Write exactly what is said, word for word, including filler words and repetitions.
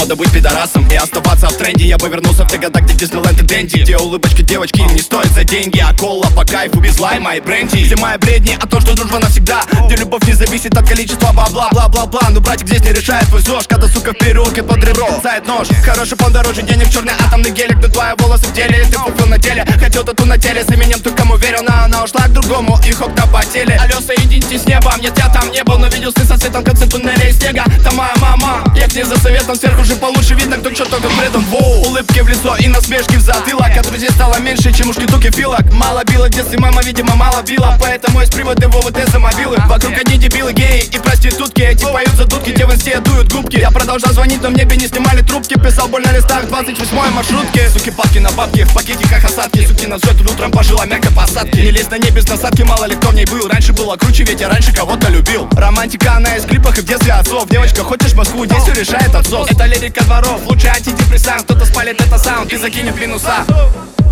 мода быть пидорасом и оставаться в тренде. Я бы вернулся в те года, где Диснейленд и Дэнди, где улыбочка девочки не стоит за деньги, а кола по кайфу без лайма и бренди. Все мои бредни о том, что дружба навсегда, где любовь не зависит от количества бла-бла-бла-бла-бла. Ну братик здесь не решает твой ЗОЖ, когда сука в переулке под ребро бросает нож. Хороший фон дороже денег, черный атомный гелик, но твои волосы в деле. Ты купил на деле, хотел тату на теле, с именем ты кому верил, но она ушла к другому и хоп на потеле. Алло, соедините с небом, нет, я там не был, но видел сны со светом в конце туннеля из снега. Там моя мама, я к ней за советом, сверху же получше видно, кто чё только бредом. Воу, улыбки в лицо и насмешки в затылок, а друзей стало меньше, чем у шкитуки филок. Мало била в детстве, мама, видимо, мало била, поэтому есть приводы в ОВТ за мобилы. Вокруг одни дебилы, геи и проститутки, эти поют за дудки, те в инсте дуют губки. Я продолжал звонить, но в небе не снимали трубки, писал боль на листах двадцать восьмой маршрутки. Суки, папки на бабки, в пакетиках осадки, суки на взлет утром пожила мягкой посадки. Не лезь на небе с насадки, мало ли кто в ней был. Раньше было круче, ведь я раньше кого-то любил. Романтика, она есть в клипах и в детстве отцов. Девочка, хочешь в Москву, здесь все решает отсос. Это лирика дворов, лучший антидепрессант, кто-то спалит это саунд и закинет в минуса.